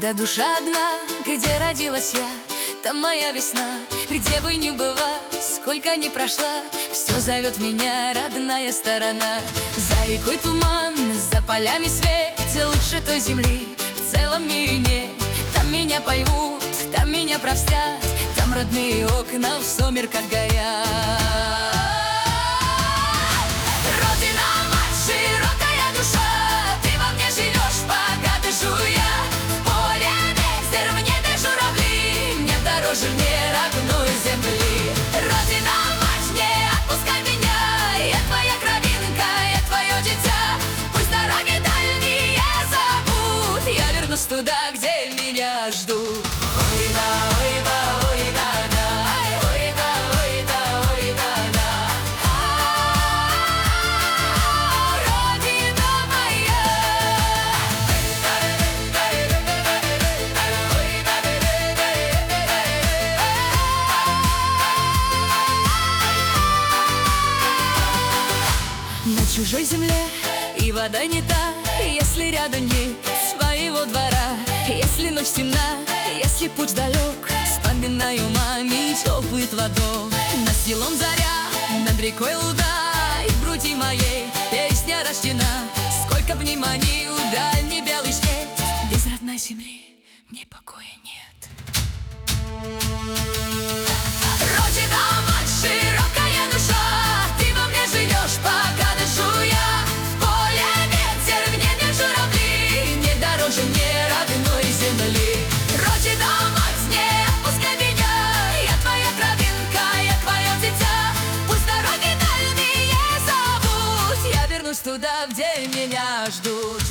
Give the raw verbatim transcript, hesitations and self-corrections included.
Когда душа одна, где родилась я, там моя весна. Где бы ни была, сколько ни прошла, все зовет меня родная сторона. За рекой туман, за полями свет, лучше той земли в целом мире нет. Там меня поймут, там меня простят, там родные окна в сумерках горят. Родина, мать, широкая душа, ты во мне живешь, пока дышу я. В поле ветер, в небе журавли, мне дороже мне родной земли. Родина, мать, не отпускай меня, я твоя кровинка, я твое дитя. Пусть дороги дальние зовут, я вернусь туда, где меня ждут. Ой, да, ой, да, ой, да, да, ой, да, ой, да, ой, да, да. А, родина моя. На чужой земле и вода не та, если рядом нет своего двора. Если ночь темна, если путь далек, вспоминаю маме теплый платок. Над селом заря, над рекой луга, и в груди моей песня рождена. Сколько в ней манил дальний белый свет, без родной земли мне покоя нет. Родина, мать, широкая душа, ты во мне живешь, пока дышу я. В поле ветер, в небе журавли, мне дороже мне родной земли. Родина, мать, не отпускай меня, я твоя кровинка, я твое дитя. Пусть дороги дальние зовут, я вернусь туда, где меня ждут.